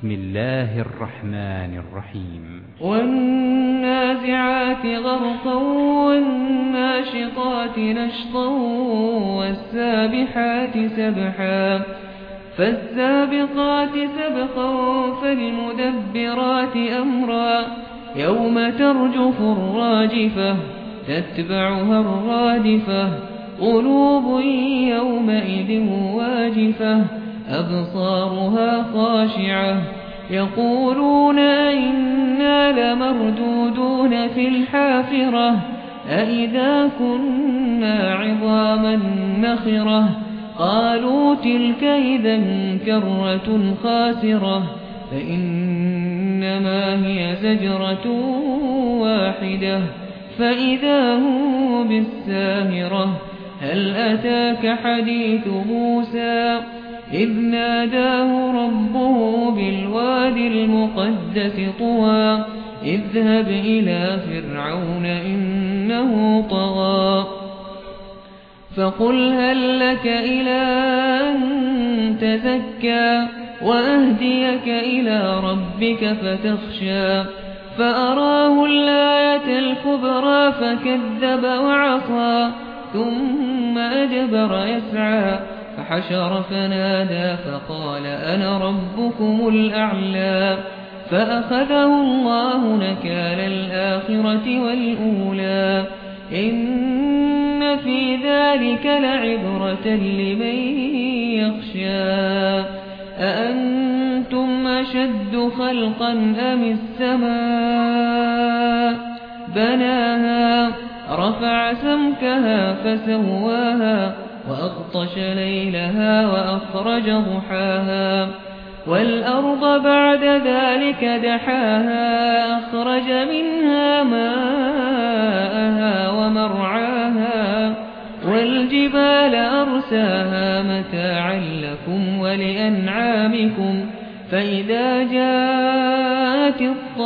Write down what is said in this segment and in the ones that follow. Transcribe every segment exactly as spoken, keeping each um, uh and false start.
بسم الله الرحمن الرحيم والنازعات غرقا والناشطات نشطا والسابحات سبحا فالسابقات سبقا فالمدبرات أمرا يوم ترجف الراجفة تتبعها الرادفة قلوب يومئذ واجفة أبصارها خاشعة يقولون أئنا لمردودون في الحافرة أئذا كنا عظاما نخرة قالوا تلك إذا كرة خاسرة فإنما هي زجرة واحدة فإذا هم بالساهرة هل أتاك حديث موسى إذ ناداه ربه بالوادي المقدس طوى اذهب إلى فرعون إنه طغى فقل هل لك إلى أن تزكى وأهديك إلى ربك فتخشى فأراه الآية الكبرى فكذب وعصى ثم أدبر يسعى فحشر فنادى فقال أنا ربكم الأعلى فأخذه الله نكال الآخرة والأولى إن في ذلك لعبرة لمن يخشى أأنتم أشد خلقا أم السماء بناها رفع سمكها فسواها وأغطش ليلها وأخرج ضحاها والأرض بعد ذلك دحاها أخرج منها ماءها ومرعاها والجبال أرساها متاعا لكم ولأنعامكم فإذا جاءت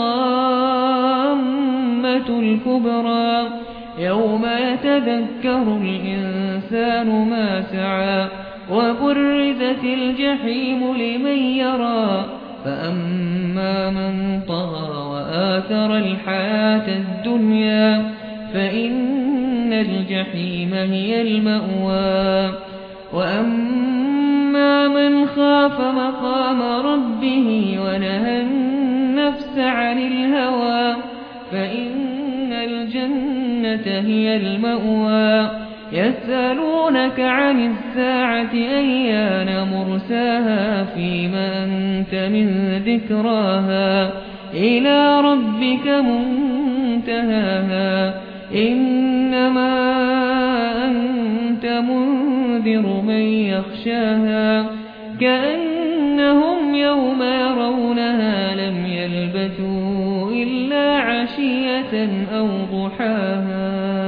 الطامة الكبرى يوم يتذكر الإنسان ما سعى وبرزت الجحيم لمن يرى فأما من طغى وآثر الحياة الدنيا فإن الجحيم هي المأوى وأما من خاف مقام ربه ونهى النفس عن الهوى فإن الجنة هي المأوى يسألونك عن الساعة أيان مرساها فيما أنت من ذكراها إلى ربك منتهاها إنما أنت منذر من يخشاها كأنهم يوم يرونها لم يلبثوا إلا عشية أو ضحاها.